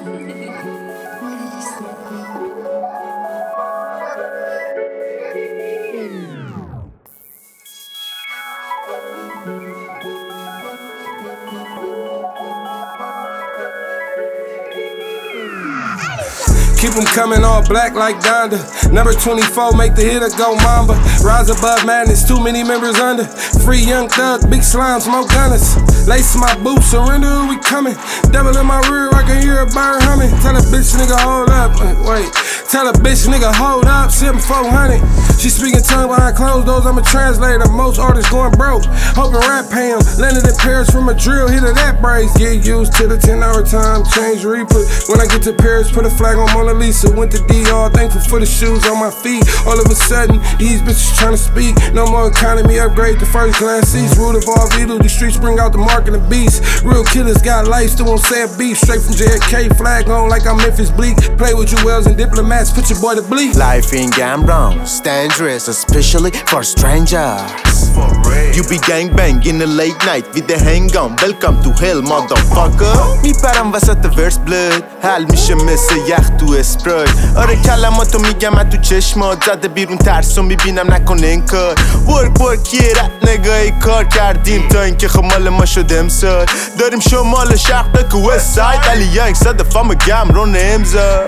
Keep them coming all black like Donda. Number 24, make the hitter go Mamba. Rise above madness, too many members under. Free young thug, big slime, smoke gunners. Lace my boots, surrender, we coming. Devil in my rear, I can hear a bird humming. Tell a bitch nigga hold up, wait. Tell a bitch nigga hold up, 7400. She speaking tongue behind closed doors, I'm a translator. Most artists going broke, hoping rap pay 'em. Landed in Paris from a drill, hit of that brace. Get used to the 10-hour time, change replay. When I get to Paris, put a flag on Mona Lisa. Went to DR, thankful for the shoes on my feet. All of a sudden, these bitches tryna speak. No more economy, upgrade to first class seats. Root of all Vito, the streets bring out the mark and the beast. Real killers got life, still won't say a beat. Straight from JFK, flag on like I'm Memphis Bleak. Play with you wells and diplomats, put your boy to bleed. Life in Gambron, dangerous, especially for strangers. You be gangbang in the late night with the handgun. Welcome to hell motherfucker. میپرم وسط ورس بلد حل میشه مثل یخ تو اسپرایت. آره کلماتو میگم من تو چشمات زده بیرون ترسو میبینم نکن انکار. ورک یه رد نگاهی کار کردیم تا اینکه خب مال ما شد امسال. داریم شمال شرق دک وست ساید ولی یک صد فام گمرون امضا.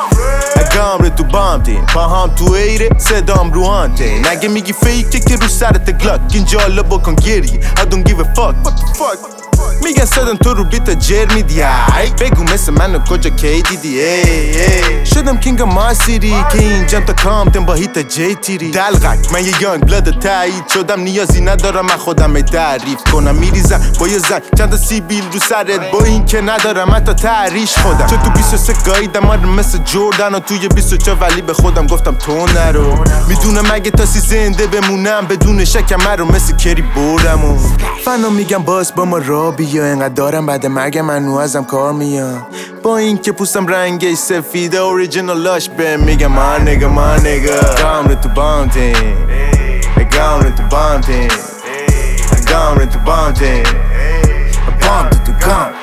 اگام تو بامتین پاهم تو ایره صدام رو هانتین. نگه میگی فیکه که رو سرت گلاک اینجا حالا بکن گریه. I don't give a fuck. What the fuck? میگن صدم تو رو بیتا جر میدی. بگو مثل منو کجا کی دیدی. شدم کینگ ما سیری که اینجام تا کامتن با هیتا جی تیری. دلغک من یه یانگ بلد تایید شدم نیازی ندارم من خودم تعریف کنم. میریزم با یه زن چند تا سیبیل رو سرت با این که ندارم حتی تعریش خودم. چون تو 23 گاییدم آره مثل جوردن و توی 24 ولی به خودم گفتم تو نرو. میدونم اگه تاسی زنده بمونم بدون شکم رو مثل کری بردم. فنا میگم باز با ما را بیا انقدر دارم بعد مرگم منو ازم کار میام. با این که پوستم رنگش سفیده اوریجینالاش به میگم ما نگا گام تو بامتین گام تو بامتین گام تو بامتین بام تو گام